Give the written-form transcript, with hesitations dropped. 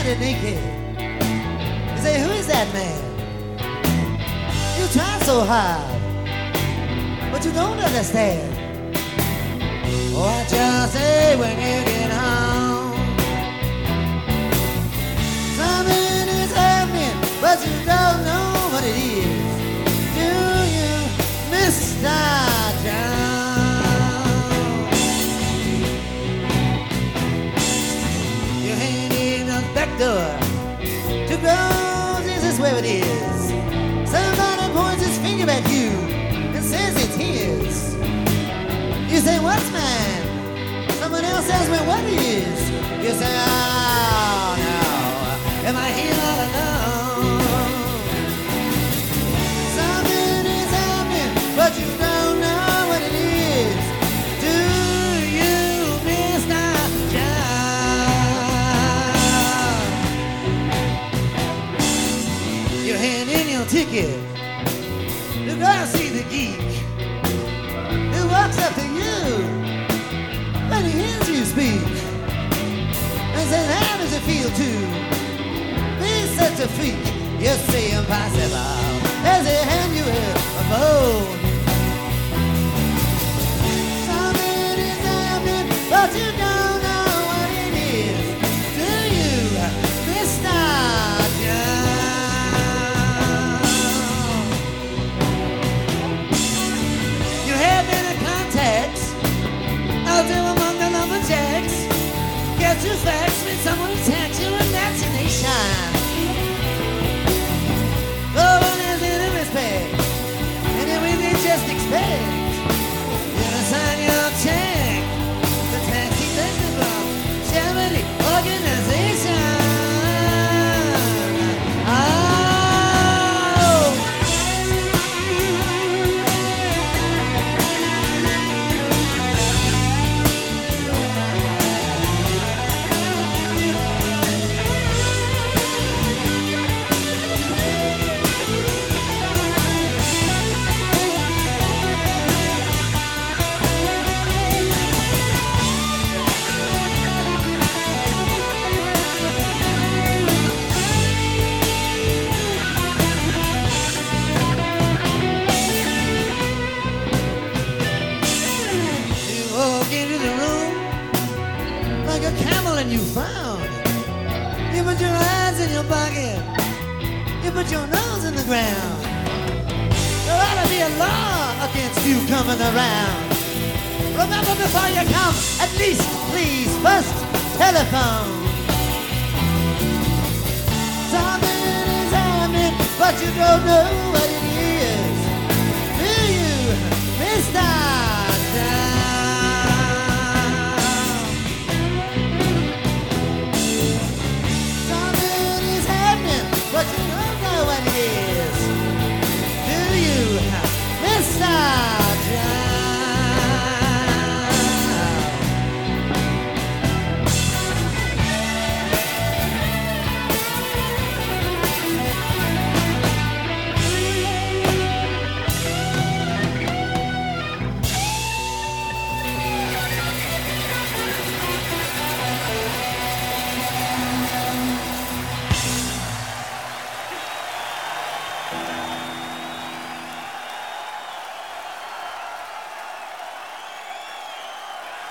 it naked. You say, who is that man? You try so hard, but you don't understand. What you say when you get home? Something is happening, but you don't know what it is. Do you, Mr. Jones? You ain't in the back door to go, this is where it is. Somebody points his finger at you and says it's his. You say, what's mine? Someone else asks me what is. You say, oh no, am I here all alone? Something is happening, but you don't know what it is. Do you, Mr. John? You hand in your ticket to go see the geek. He walks up to you and he hears you speak and says, how does it feel to be such a freak? You say impossible as they hand you a bone. Something is happening, but you don't know what it is. Do you, Mr. John? You have many contacts out there among the lumberjacks. Get your facts when someone attacks your imagination. No one has any respect, and then we just expect you to sign your check. The taxi festival charity organization. Oh. And you frown. You put your hands in your pocket. You put your nose in the ground. There ought to be a law against you coming around. Remember, before you come, at least please first telephone. Something is happening, but you don't know what